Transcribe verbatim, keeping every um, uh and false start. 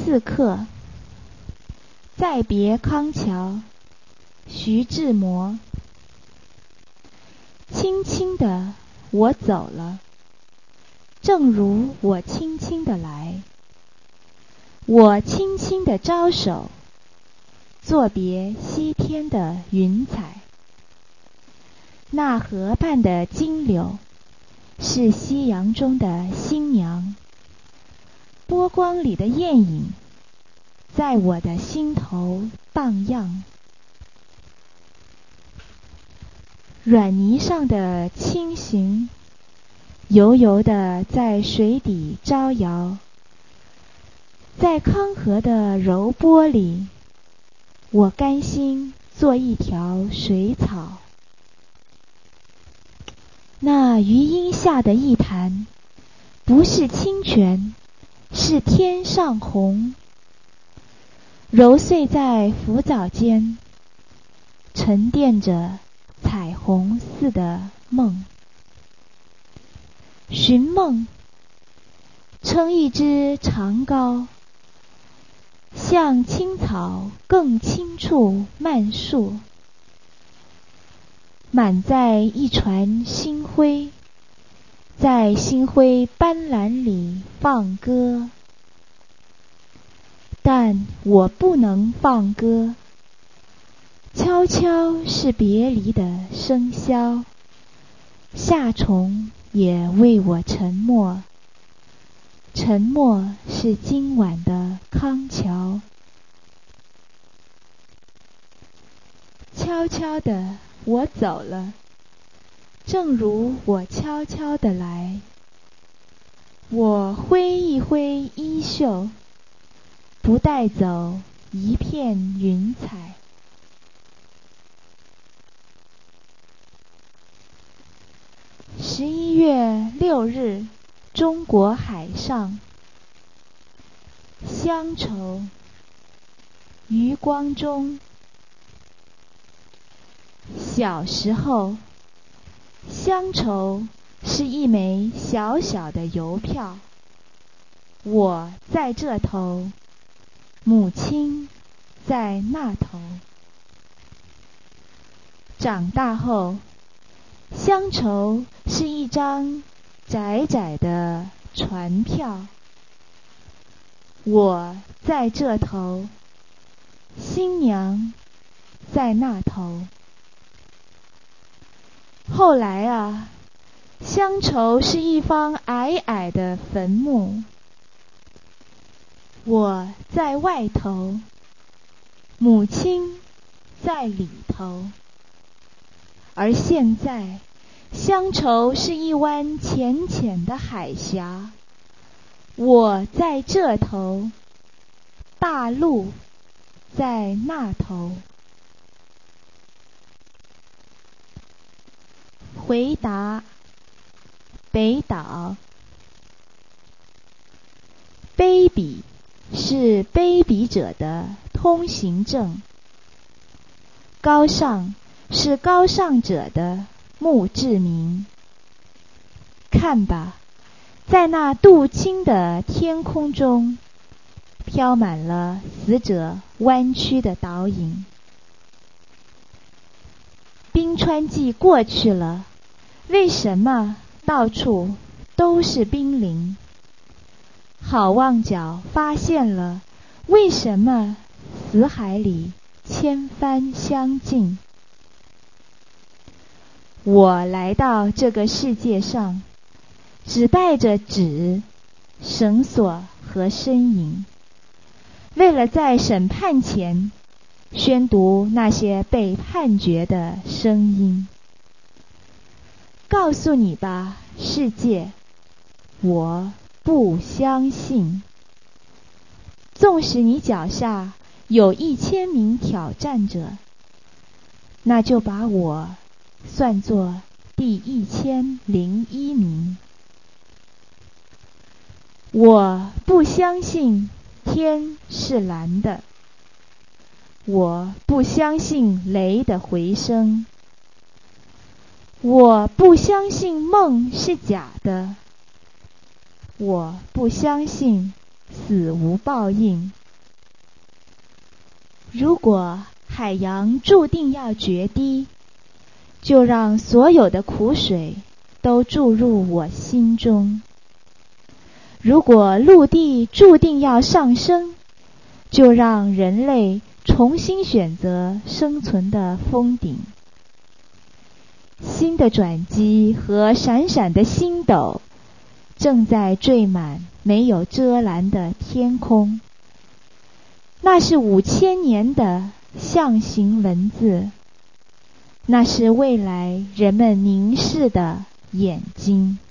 刺客。再别康桥，徐志摩。轻轻地我走了，正如我轻轻地来。我轻轻地招手，作别西天的云彩。那河畔的金柳，是夕阳中的新娘。波光里的艳影，在我的心头荡漾。软泥上的青荇，油油地在水底招摇。在康河的柔波里，我甘心做一条水草。那余荫下的一潭，不是清泉，是天上虹。揉碎在浮藻间，沉淀着彩虹似的梦。寻梦，撑一支长篙，向青草更青处漫溯，满载一船星辉，在星辉斑斓里放歌。但我不能放歌，悄悄是别离的笙箫，夏虫也为我沉默，沉默是今晚的康桥。悄悄地我走了，正如我悄悄地来。我挥一挥衣袖，不带走一片云彩。十一月六日，中国海上。乡愁，余光中。小时候，乡愁是一枚小小的邮票，我在这头，母亲在那头。长大后，乡愁是一张窄窄的船票，我在这头，新娘在那头。后来啊，乡愁是一方矮矮的坟墓，我在外头，母亲在里头。而现在，乡愁是一湾浅浅的海峡，我在这头，大陆在那头。回答，北岛。卑鄙是卑鄙者的通行证，高尚是高尚者的墓志铭。看吧，在那镀金的天空中，飘满了死者弯曲的倒影。冰川季过去了，为什么到处都是冰凌？好望角发现了，为什么死海里千帆相近？我来到这个世界上，只带着纸、绳索和身影，为了在审判前宣读那些被判决的声音。告诉你吧，世界，我不相信。纵使你脚下有一千名挑战者，那就把我算作第一千零一名。我不相信天是蓝的，我不相信雷的回声，我不相信梦是假的，我不相信死无报应。 如果海洋注定要决堤，就让所有的苦水都注入我心中；如果陆地注定要上升，就让人类重新选择生存的峰顶。新的转机和闪闪的星斗正在缀满没有遮拦的天空，那是五千年的象形文字，那是未来人们凝视的眼睛。